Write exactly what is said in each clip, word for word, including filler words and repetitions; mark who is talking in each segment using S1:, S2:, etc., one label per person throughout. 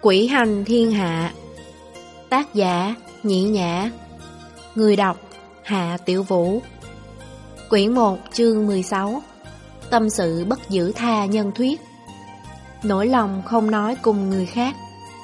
S1: Quỷ hành thiên hạ. Tác giả Nhĩ Nhã. Người đọc Hạ Tiểu Vũ. Quyển một chương mười sáu. Tâm sự bất giữ tha nhân thuyết. Nỗi lòng không nói cùng người khác.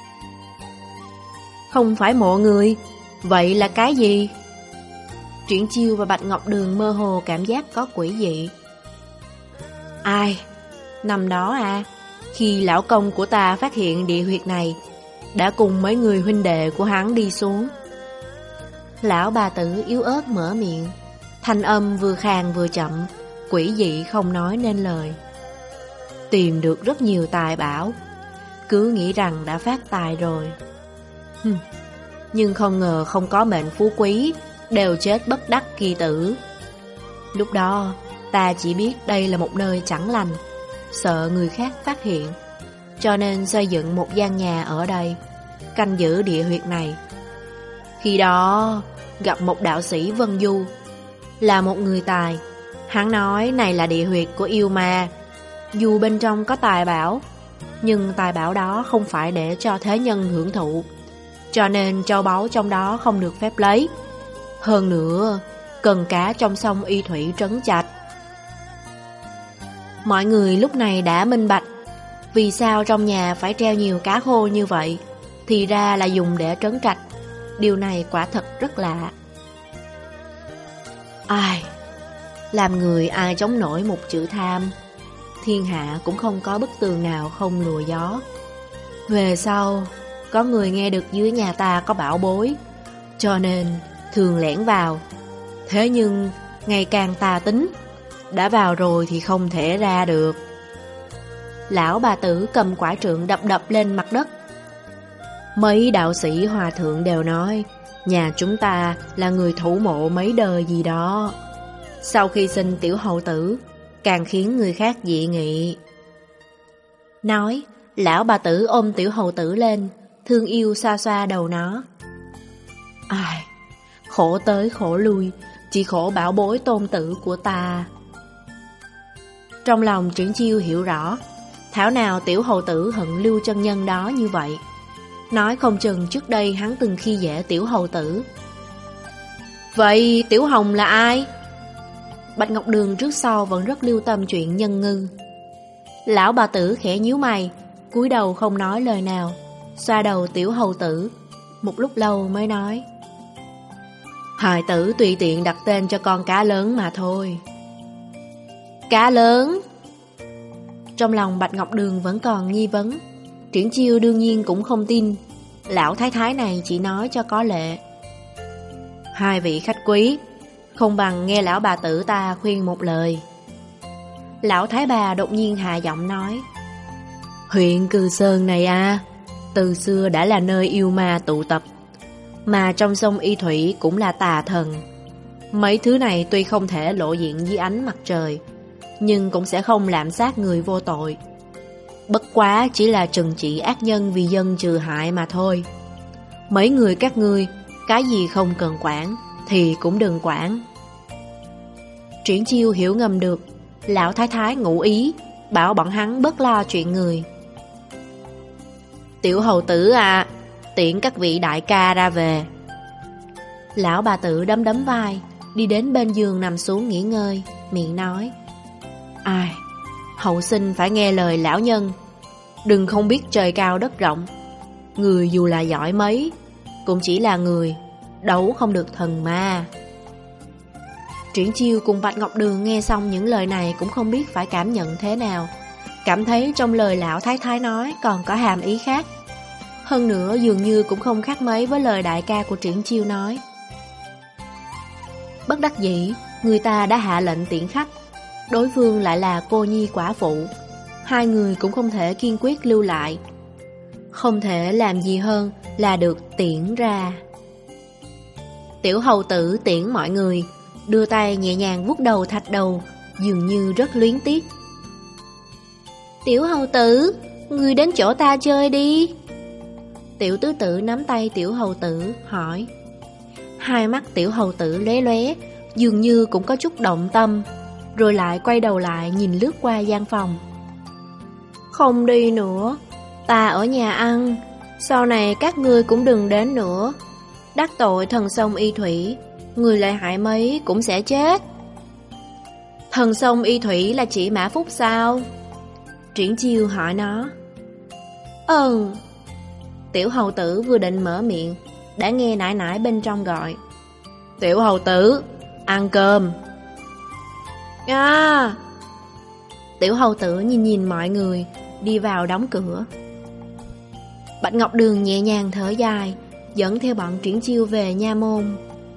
S1: Không phải mộ người, vậy là cái gì? Triển Chiêu và Bạch Ngọc Đường mơ hồ cảm giác có quỷ dị. Ai? Năm đó à, khi lão công của ta phát hiện địa huyệt này, đã cùng mấy người huynh đệ của hắn đi xuống. Lão bà tử yếu ớt mở miệng, thanh âm vừa khàn vừa chậm, quỷ dị không nói nên lời. Tìm được rất nhiều tài bảo, cứ nghĩ rằng đã phát tài rồi. Hừm. Nhưng không ngờ không có mệnh phú quý, đều chết bất đắc kỳ tử. Lúc đó ta chỉ biết đây là một nơi chẳng lành, sợ người khác phát hiện, cho nên xây dựng một gian nhà ở đây, canh giữ địa huyệt này. Khi đó gặp một đạo sĩ Vân Du, là một người tài. Hắn nói này là địa huyệt của yêu ma, dù bên trong có tài bảo, nhưng tài bảo đó không phải để cho thế nhân hưởng thụ, cho nên châu báu trong đó không được phép lấy. Hơn nữa, cần cá trong sông Y Thủy trấn trạch. Mọi người lúc này đã minh bạch, vì sao trong nhà phải treo nhiều cá khô như vậy, thì ra là dùng để trấn trạch. Điều này quả thật rất lạ. Ai? Làm người ai chống nổi một chữ tham. Thiên hạ cũng không có bức tường nào không lùa gió. Về sau, có người nghe được dưới nhà ta có bảo bối, cho nên thường lẻn vào. Thế nhưng ngày càng tà tính, đã vào rồi thì không thể ra được. Lão bà tử cầm quả trượng đập đập lên mặt đất. Mấy đạo sĩ hòa thượng đều nói nhà chúng ta là người thủ mộ mấy đời gì đó. Sau khi sinh tiểu hầu tử, càng khiến người khác dị nghị. Nói, lão bà tử ôm tiểu hầu tử lên, thương yêu xoa xoa đầu nó. Ai, khổ tới khổ lui, chỉ khổ bảo bối tôn tử của ta. Trong lòng Triển Chiêu hiểu rõ, thảo nào tiểu hầu tử hận Lưu chân nhân đó như vậy. Nói không chừng trước đây hắn từng khi dễ tiểu hầu tử. Vậy tiểu hồng là ai? Bạch Ngọc Đường trước sau vẫn rất lưu tâm chuyện nhân ngư. Lão bà tử khẽ nhíu mày, cúi đầu không nói lời nào, xoa đầu tiểu hầu tử. Một lúc lâu mới nói, hài tử tùy tiện đặt tên cho con cá lớn mà thôi. Cá lớn? Trong lòng Bạch Ngọc Đường vẫn còn nghi vấn. Triển Chiêu đương nhiên cũng không tin. Lão thái thái này chỉ nói cho có lệ. Hai vị khách quý, không bằng nghe lão bà tử ta khuyên một lời. Lão thái bà đột nhiên hạ giọng nói, huyện Cừ Sơn này à, từ xưa đã là nơi yêu ma tụ tập, mà trong sông Y Thủy cũng là tà thần. Mấy thứ này tuy không thể lộ diện dưới ánh mặt trời, nhưng cũng sẽ không lạm sát người vô tội. Bất quá chỉ là trừng trị ác nhân vì dân trừ hại mà thôi. Mấy người các ngươi, cái gì không cần quản thì cũng đừng quản. Triển Chiêu hiểu ngầm được, lão thái thái ngụ ý, bảo bọn hắn bớt lo chuyện người. Tiểu hầu tử à, tiễn các vị đại ca ra về. Lão bà tử đấm đấm vai, đi đến bên giường nằm xuống nghỉ ngơi, miệng nói, ai, hậu sinh phải nghe lời lão nhân, đừng không biết trời cao đất rộng. Người dù là giỏi mấy, cũng chỉ là người, đấu không được thần ma. Triển Chiêu cùng Bạch Ngọc Đường nghe xong những lời này cũng không biết phải cảm nhận thế nào. Cảm thấy trong lời lão thái thái nói còn có hàm ý khác. Hơn nữa dường như cũng không khác mấy với lời đại ca của Triển Chiêu nói. Bất đắc dĩ, người ta đã hạ lệnh tiễn khách, đối phương lại là cô nhi quả phụ, hai người cũng không thể kiên quyết lưu lại. Không thể làm gì hơn là được tiễn ra. Tiểu hầu tử tiễn mọi người, đưa tay nhẹ nhàng vuốt đầu thạch đầu, dường như rất luyến tiếc. Tiểu hầu tử, người đến chỗ ta chơi đi. Tiểu tứ tử nắm tay tiểu hầu tử, hỏi. Hai mắt tiểu hầu tử lóe lóe, dường như cũng có chút động tâm, rồi lại quay đầu lại nhìn lướt qua gian phòng. Không đi nữa, ta ở nhà ăn, Sau này các ngươi cũng đừng đến nữa. Đắc tội thần sông Y Thủy, người lợi hại mấy cũng sẽ chết. Thần sông Y Thủy là chỉ Mã Phúc sao? Triển Chiêu hỏi nó. Ừ. Tiểu hầu tử vừa định mở miệng, đã nghe nải nải bên trong gọi. Tiểu hầu tử, ăn cơm. À. Tiểu hầu tử nhìn nhìn mọi người, đi vào đóng cửa. Bạch Ngọc Đường nhẹ nhàng thở dài, dẫn theo bọn Triển Chiêu về nha môn.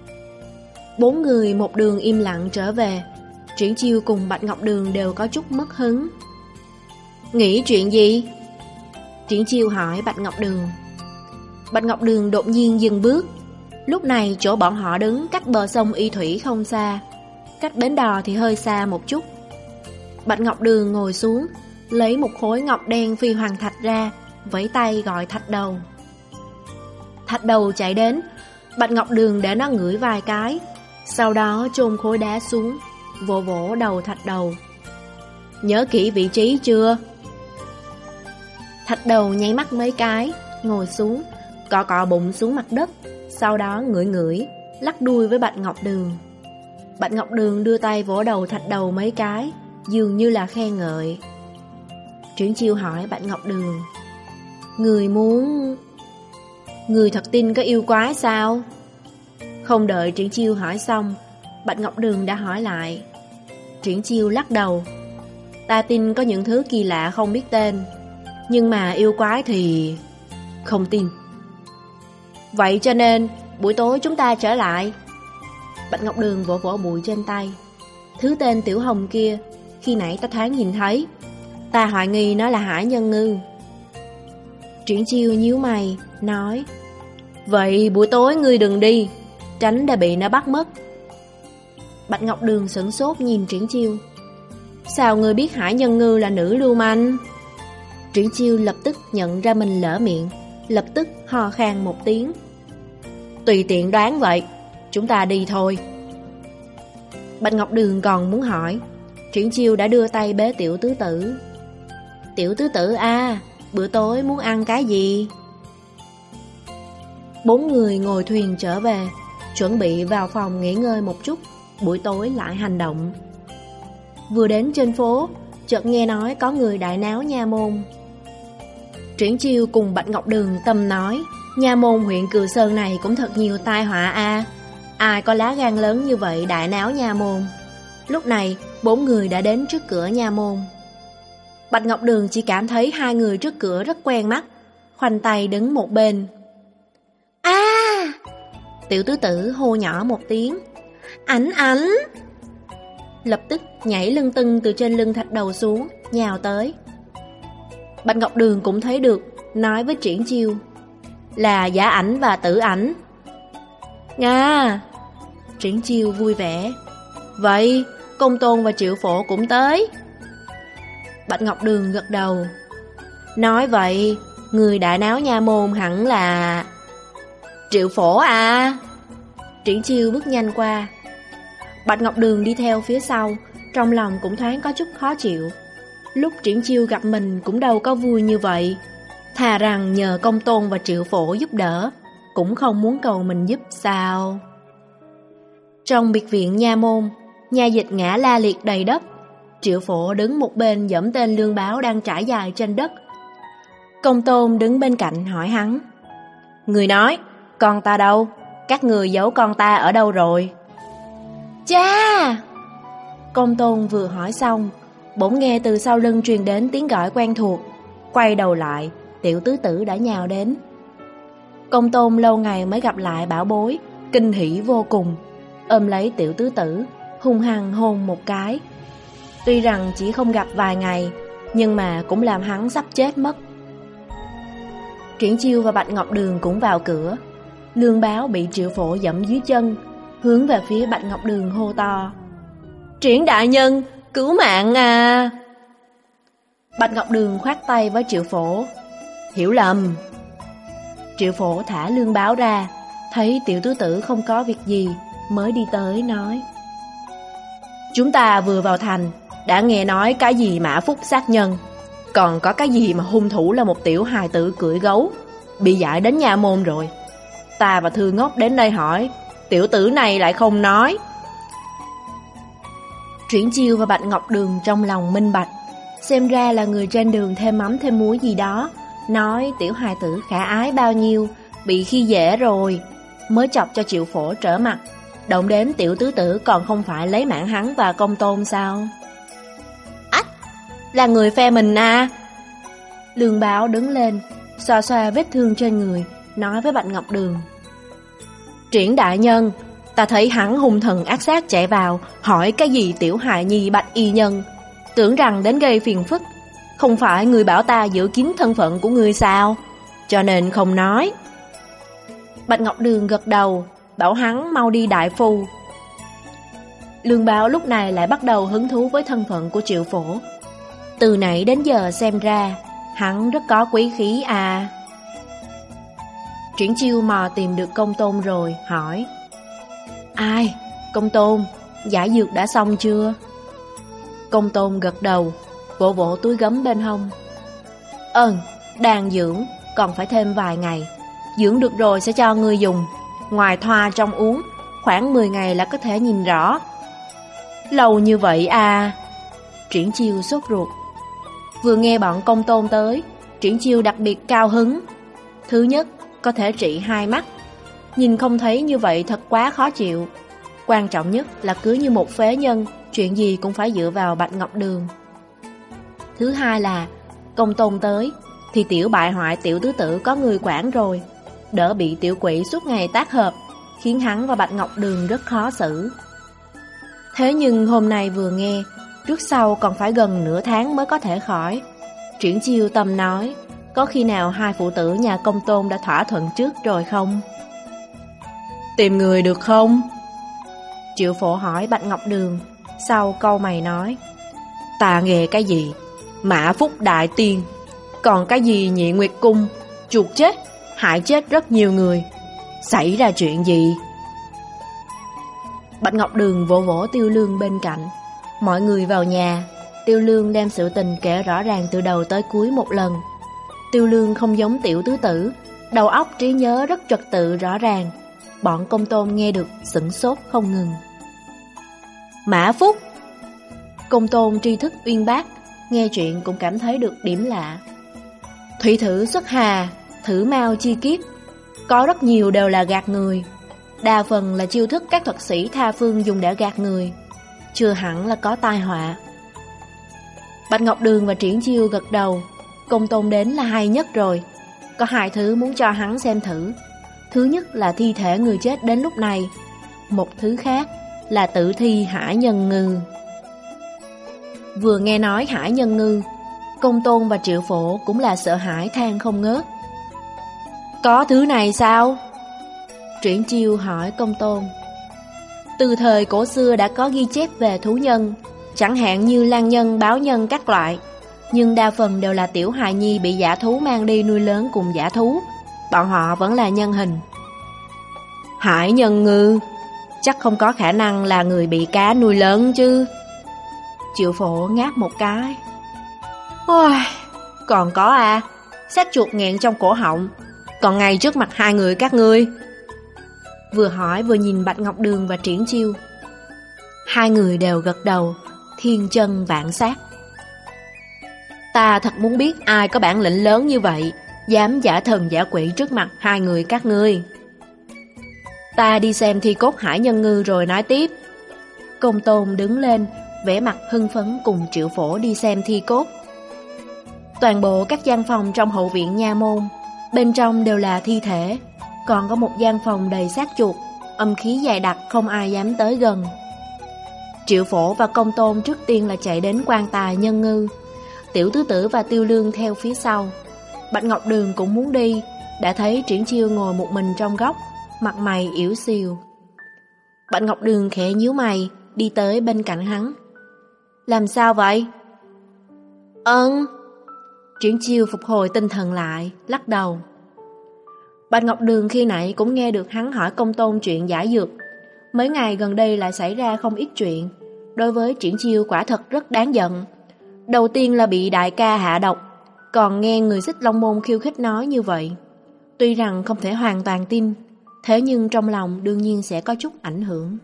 S1: Bốn người một đường im lặng trở về. Triển Chiêu cùng Bạch Ngọc Đường đều có chút mất hứng. Nghĩ chuyện gì? Triển Chiêu hỏi Bạch Ngọc Đường. Bạch Ngọc Đường đột nhiên dừng bước. Lúc này chỗ bọn họ đứng cách bờ sông Y Thủy không xa, cách bến đò thì hơi xa một chút. Bạch Ngọc Đường ngồi xuống, lấy một khối ngọc đen phi hoàng thạch ra, vẫy tay gọi Thạch Đầu. Thạch Đầu chạy đến. Bạch Ngọc Đường để nó ngửi vài cái, sau đó chôn khối đá xuống, vỗ vỗ đầu Thạch Đầu. Nhớ kỹ vị trí chưa? Thạch Đầu nháy mắt mấy cái, ngồi xuống, cọ cọ bụng xuống mặt đất, sau đó ngửi ngửi, lắc đuôi với Bạch Ngọc Đường. Bạch Ngọc Đường đưa tay vỗ đầu Thạch Đầu mấy cái, dường như là khen ngợi. Triển Chiêu hỏi Bạch Ngọc Đường. Người muốn... Người thật tin có yêu quái sao? Không đợi Triển Chiêu hỏi xong, Bạch Ngọc Đường đã hỏi lại. Triển Chiêu lắc đầu. Ta tin có những thứ kỳ lạ không biết tên, nhưng mà yêu quái thì... không tin. Vậy cho nên buổi tối chúng ta trở lại. Bạch Ngọc Đường vỗ vỗ bụi trên tay. Thứ tên Tiểu Hồng kia, khi nãy ta thoáng nhìn thấy, ta hoài nghi nó là Hải Nhân Ngư. Triển Chiêu nhíu mày, nói. Vậy buổi tối ngươi đừng đi, tránh đã bị nó bắt mất. Bạch Ngọc Đường sửng sốt nhìn Triển Chiêu. Sao ngươi biết Hải Nhân Ngư là nữ lưu manh? Triển Chiêu lập tức nhận ra mình lỡ miệng, lập tức ho khan một tiếng. Tùy tiện đoán vậy, chúng ta đi thôi. Bạch Ngọc Đường còn muốn hỏi, Triển Chiêu đã đưa tay bế Tiểu Tứ Tử. Tiểu Tứ Tử a, bữa tối muốn ăn cái gì? Bốn người ngồi thuyền trở về, chuẩn bị vào phòng nghỉ ngơi một chút, buổi tối lại hành động. Vừa đến trên phố, chợt nghe nói có người đại náo nha môn. Triển Chiêu cùng Bạch Ngọc Đường tâm nói, nha môn huyện Cừ Sơn này cũng thật nhiều tai họa a. Ai có lá gan lớn như vậy đại náo nha môn? Lúc này, bốn người đã đến trước cửa nha môn. Bạch Ngọc Đường chỉ cảm thấy hai người trước cửa rất quen mắt, khoanh tay đứng một bên. A! À! Tiểu Tứ Tử hô nhỏ một tiếng. Ảnh ảnh! Lập tức nhảy lưng tưng từ trên lưng Thạch Đầu xuống, nhào tới. Bạch Ngọc Đường cũng thấy được, nói với Triển Chiêu. Là Giả Ảnh và Tử Ảnh. Nga! Triển Chiêu vui vẻ. Vậy, Công Tôn và Triệu Phổ cũng tới. Bạch Ngọc Đường gật đầu. Nói vậy, người đại náo nha môn hẳn là... Triệu Phổ à? Triển Chiêu bước nhanh qua. Bạch Ngọc Đường đi theo phía sau, trong lòng cũng thoáng có chút khó chịu. Lúc Triển Chiêu gặp mình cũng đâu có vui như vậy. Thà rằng nhờ Công Tôn và Triệu Phổ giúp đỡ, cũng không muốn cầu mình giúp sao? Trong biệt viện nha môn, nha dịch ngã la liệt đầy đất. Triệu Phổ đứng một bên giẫm tên Lương Báo đang trải dài trên đất. Công Tôn đứng bên cạnh hỏi hắn. Người nói, con ta đâu? Các người giấu con ta ở đâu rồi? Cha! Công Tôn vừa hỏi xong, bỗng nghe từ sau lưng truyền đến tiếng gọi quen thuộc. Quay đầu lại, Tiểu Tứ Tử đã nhào đến. Công Tôn lâu ngày mới gặp lại bảo bối, kinh hỉ vô cùng, ôm lấy Tiểu Tứ Tử, hung hăng hôn một cái. Tuy rằng chỉ không gặp vài ngày, nhưng mà cũng làm hắn sắp chết mất. Triển Chiêu và Bạch Ngọc Đường cũng vào cửa. Lương Báo bị Triệu Phổ giẫm dưới chân, hướng về phía Bạch Ngọc Đường hô to. Triển đại nhân, cứu mạng à! Bạch Ngọc Đường khoát tay với Triệu Phổ. Hiểu lầm. Triệu Phổ thả Lương Báo ra, thấy Tiểu Tứ Tử không có việc gì, mới đi tới nói. Chúng ta vừa vào thành, đã nghe nói cái gì Mã Phúc sát nhân, còn có cái gì mà hung thủ là một tiểu hài tử cưỡi gấu. bị giải đến nha môn rồi. Ta và Thư Ngốc đến đây hỏi, tiểu tử này lại không nói. Triển Chiêu và Bạch Ngọc Đường trong lòng minh bạch, xem ra là người trên đường thêm mắm thêm muối gì đó, nói tiểu hài tử khả ái bao nhiêu, bị khi dễ rồi, mới chọc cho Triệu Phổ trở mặt. Động đến tiểu tứ tử còn không phải lấy mạng hắn và Công Tôn sao? Ách, là người phe mình à? Lương Báo đứng lên, xoa xoa vết thương trên người, nói với Bạch Ngọc Đường. Triển đại nhân, ta thấy hắn hung thần ác sát chạy vào, hỏi cái gì tiểu hài nhi Bạch y nhân, tưởng rằng đến gây phiền phức. Không phải người bảo ta giữ kín thân phận của người sao? Cho nên không nói. Bạch Ngọc Đường gật đầu, bảo hắn mau đi đại phu. Lương Báo lúc này lại bắt đầu hứng thú với thân phận của Triệu Phổ. Từ nãy đến giờ xem ra, hắn rất có quý khí à. Triển Chiêu mò tìm được Công Tôn rồi, hỏi. Ai? Công Tôn, giải dược đã xong chưa? Công Tôn gật đầu, vỗ vỗ túi gấm bên hông. Ừm, đang dưỡng, còn phải thêm vài ngày. Dưỡng được rồi sẽ cho ngươi dùng. Ngoài thoa trong uống, khoảng mười ngày là có thể nhìn rõ. Lâu như vậy à? Triển Chiêu sốt ruột. Vừa nghe bọn Công Tôn tới, Triển Chiêu đặc biệt cao hứng. Thứ nhất, có thể trị hai mắt. Nhìn không thấy như vậy thật quá khó chịu. Quan trọng nhất là cứ như một phế nhân, chuyện gì cũng phải dựa vào Bạch Ngọc Đường. Thứ hai là Công Tôn tới thì tiểu bại hoại tiểu tứ tử có người quản rồi, đỡ bị tiểu quỷ suốt ngày tác hợp, khiến hắn và Bạch Ngọc Đường rất khó xử. Thế nhưng hôm nay vừa nghe, trước sau còn phải gần nửa tháng mới có thể khỏi. Triển Chiêu tâm nói, có khi nào hai phụ tử nhà Công Tôn đã thỏa thuận trước rồi không? Tìm người được không? Triệu Phổ hỏi Bạch Ngọc Đường. Sau câu mày nói, ta nghe cái gì Mã Phúc Đại Tiên, còn cái gì Nhị Nguyệt Cung, chuột chết, hại chết rất nhiều người. Xảy ra chuyện gì? Bạch Ngọc Đường vỗ vỗ Tiêu Lương bên cạnh. Mọi người vào nhà, Tiêu Lương đem sự tình kể rõ ràng từ đầu tới cuối một lần. Tiêu Lương không giống tiểu tứ tử, đầu óc trí nhớ rất trật tự rõ ràng. Bọn Công Tôn nghe được sửng sốt không ngừng. Mã Phúc! Công Tôn tri thức uyên bác, nghe chuyện cũng cảm thấy được điểm lạ. Thủy thử xuất hà, thử mau chi kiếp, có rất nhiều đều là gạt người. Đa phần là chiêu thức các thuật sĩ tha phương dùng để gạt người, chưa hẳn là có tai họa. Bạch Ngọc Đường và Triển Chiêu gật đầu. Công Tôn đến là hay nhất rồi. Có hai thứ muốn cho hắn xem thử. Thứ nhất là thi thể người chết đến lúc này. Một thứ khác là tử thi Hải Nhân Ngư. Vừa nghe nói Hải Nhân Ngư, Công Tôn và Triệu Phổ cũng là sợ hãi than không ngớt. Có thứ này sao? Triển Chiêu hỏi Công Tôn. Từ thời cổ xưa đã có ghi chép về thú nhân, chẳng hạn như lang nhân, báo nhân các loại, nhưng đa phần đều là tiểu hài nhi bị dã thú mang đi nuôi lớn cùng dã thú. Bọn họ vẫn là nhân hình. Hải Nhân Ngư chắc không có khả năng là người bị cá nuôi lớn chứ? Triệu Phổ ngáp một cái. Ôi, còn có à, xác chuột nghẹn trong cổ họng, còn ngay trước mặt hai người các ngươi. Vừa hỏi vừa nhìn Bạch Ngọc Đường và Triển Chiêu. Hai người đều gật đầu, thiên chân vạn sát. Ta thật muốn biết ai có bản lĩnh lớn như vậy, dám giả thần giả quỷ trước mặt hai người các ngươi. Ta đi xem thi cốt Hải Nhân Ngư rồi nói tiếp. Công Tôn đứng lên, vẻ mặt hưng phấn cùng Triệu Phổ đi xem thi cốt. Toàn bộ các gian phòng trong hậu viện nha môn, bên trong đều là thi thể. Còn có một gian phòng đầy xác chuột, âm khí dày đặc không ai dám tới gần. Triệu Phổ và Công Tôn trước tiên là chạy đến quan tài Nhân Ngư. Tiểu tứ tử và Tiêu Lương theo phía sau. Bạch Ngọc Đường cũng muốn đi, đã thấy Triển Chiêu ngồi một mình trong góc, mặt mày yểu xìu. Bạch Ngọc Đường khẽ nhíu mày, đi tới bên cạnh hắn. Làm sao vậy? Ơn. Triển Chiêu phục hồi tinh thần lại, lắc đầu. Bạch Ngọc Đường khi nãy cũng nghe được hắn hỏi Công Tôn chuyện giải dược. Mấy ngày gần đây lại xảy ra không ít chuyện. Đối với Triển Chiêu quả thật rất đáng giận. Đầu tiên là bị đại ca hạ độc, còn nghe người Xích Long Môn khiêu khích nói như vậy. Tuy rằng không thể hoàn toàn tin, thế nhưng trong lòng đương nhiên sẽ có chút ảnh hưởng.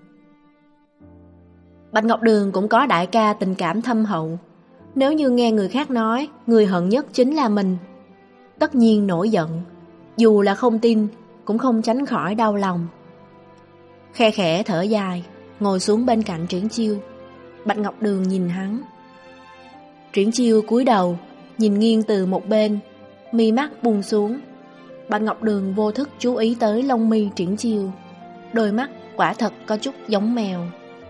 S1: Bạch Ngọc Đường cũng có đại ca tình cảm thâm hậu. Nếu như nghe người khác nói người hận nhất chính là mình, tất nhiên nổi giận. Dù là không tin, cũng không tránh khỏi đau lòng. Khe khẽ thở dài, ngồi xuống bên cạnh Triển Chiêu. Bạch Ngọc Đường nhìn hắn. Triển Chiêu cúi đầu, nhìn nghiêng từ một bên, mi mắt buông xuống. Bạch Ngọc Đường vô thức chú ý tới lông mi Triển Chiêu. Đôi mắt quả thật có chút giống mèo.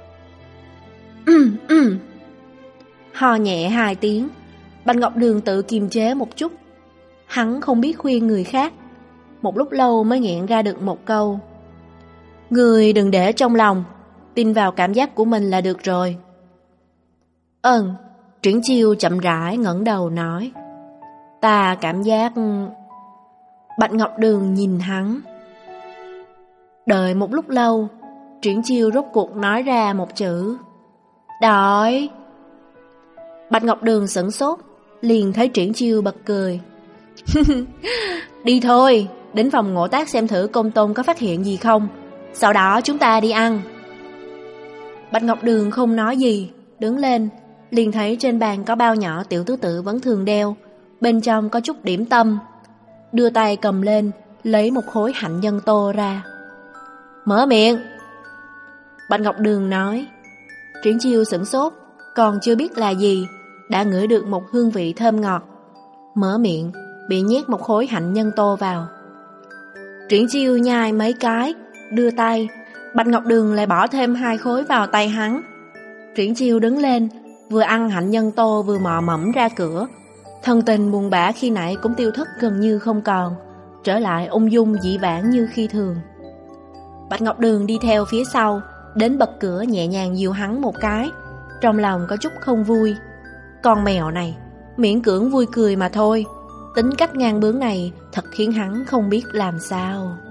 S1: Ho nhẹ hai tiếng, Bạch Ngọc Đường tự kiềm chế một chút. Hắn không biết khuyên người khác, một lúc lâu mới nghẹn ra được một câu: người đừng để trong lòng, tin vào cảm giác của mình là được rồi. Ừm. Triển Chiêu chậm rãi ngẩng đầu nói: ta cảm giác... Bạch Ngọc Đường nhìn hắn. Đợi một lúc lâu, Triển Chiêu rốt cuộc nói ra một chữ: đói. Bạch Ngọc Đường sửng sốt, liền thấy Triển Chiêu bật cười. Đi thôi, đến phòng Ngộ Tác xem thử Công Tôn có phát hiện gì không, sau đó chúng ta đi ăn. Bạch Ngọc Đường không nói gì, đứng lên, liền thấy trên bàn có bao nhỏ tiểu tứ tự vẫn thường đeo, bên trong có chút điểm tâm. Đưa tay cầm lên, lấy một khối hạnh nhân tô ra. Mở miệng. Bạch Ngọc Đường nói. Triển Chiêu sửng sốt, còn chưa biết là gì, đã ngửi được một hương vị thơm ngọt. Mở miệng, bị nhét một khối hạnh nhân tô vào. Triển Chiêu nhai mấy cái, đưa tay, Bạch Ngọc Đường lại bỏ thêm hai khối vào tay hắn. Triển Chiêu đứng lên, vừa ăn hạnh nhân tô vừa mò mẫm ra cửa. Thân tình buồn bã khi nãy cũng tiêu thất gần như không còn, trở lại ung dung dĩ vãng như khi thường. Bạch Ngọc Đường đi theo phía sau, đến bật cửa nhẹ nhàng dìu hắn một cái, trong lòng có chút không vui. Con mèo này, miễn cưỡng vui cười mà thôi, tính cách ngang bướng này thật khiến hắn không biết làm sao.